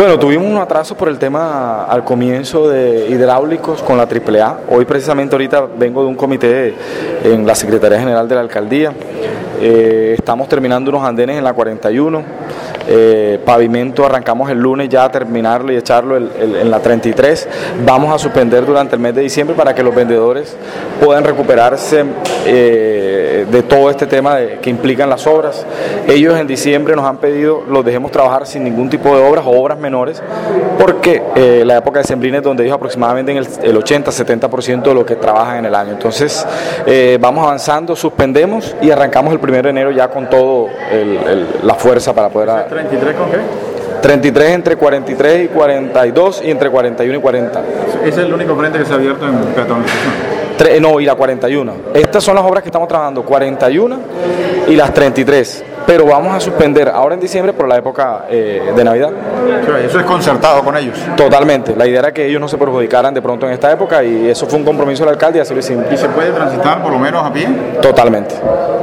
Bueno, tuvimos un atraso por el tema al comienzo de hidráulicos con la AAA. Hoy precisamente ahorita vengo de un comité en la Secretaría General de la Alcaldía. Estamos terminando unos andenes en la 41. Pavimento arrancamos el lunes ya a terminarlo y echarlo en la 33. Vamos a suspender durante el mes de diciembre para que los vendedores puedan recuperarse de todo este tema que implican las obras. Ellos en diciembre nos han pedido los dejemos trabajar sin ningún tipo de obras o obras menores, porque la época de sembrina es donde ellos aproximadamente en el 80-70% de lo que trabajan en el año. Entonces vamos avanzando, suspendemos y arrancamos el 1 de enero ya con todo la fuerza para poder... ¿33 con qué? 33 entre 43 y 42 y entre 41 y 40. ¿Ese es el único frente que se ha abierto en peatonalización? No, y la 41. Estas son las obras que estamos trabajando, 41 y las 33. Pero vamos a suspender ahora en diciembre por la época de Navidad. Eso es concertado con ellos. Totalmente. La idea era que ellos no se perjudicaran de pronto en esta época y eso fue un compromiso del alcalde y así lo hicimos. ¿Y se puede transitar por lo menos a pie? Totalmente.